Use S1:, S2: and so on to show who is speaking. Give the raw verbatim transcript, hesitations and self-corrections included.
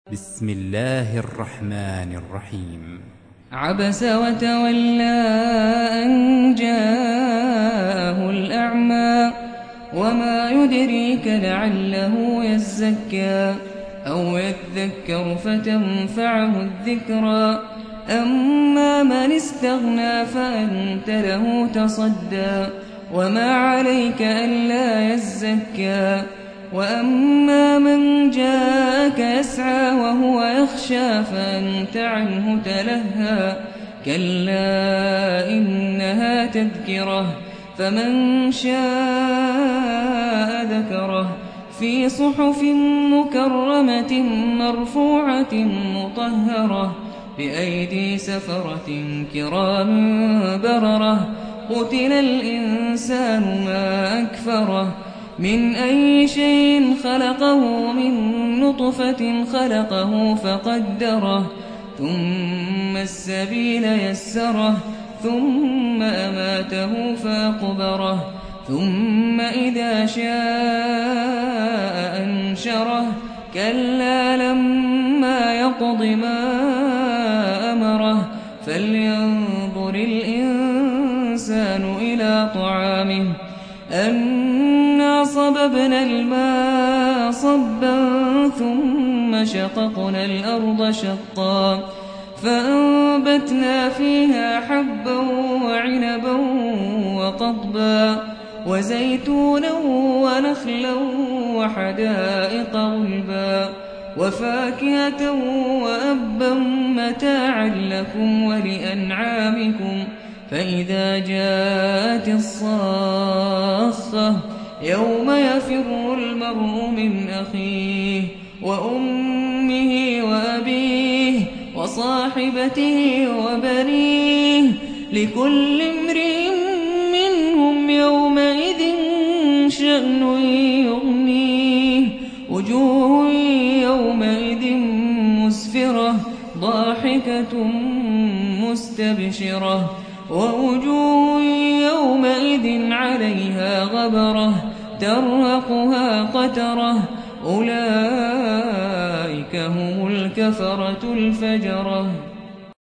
S1: بسم الله الرحمن الرحيم.
S2: عبس وتولى أن جاءه الأعمى وما يدريك لعله يزكى أو يذكر فتنفعه الذكرى أما من استغنى فأنت له تصدى وما عليك ألا يزكى وأما من جاءك يسعى وهو يخشى فأنت عنه تلهى كلا إنها تذكرة فمن شاء ذكره في صحف مكرمة مرفوعة مطهرة بأيدي سفرة كرام بررة قتل الإنسان ما أكفره من أي شيء خلقه من نطفة خلقه فقدره ثم السبيل يسره ثم أماته فأقبره ثم إذا شاء أنشره كلا لما يقض ما أمره فلينظر الإنسان إلى طعامه أنا صببنا الماء صبا ثم شققنا الأرض شقا فأنبتنا فيها حبا وعنبا وقضبا وزيتونا ونخلا وحدائق غلبا وفاكهة وأبا متاعا لكم ولأنعامكم فإذا جاءت الصاخة يوم يفر المرء من أخيه وأمه وأبيه وصاحبته وبنيه لكل امرئ منهم يومئذ شأن يغنيه وجوه يومئذ مسفرة ضاحكة مستبشرة ووجوه يومئذ عليها غبرة ترهقها قترة أولئك هم الكفرة الفجرة.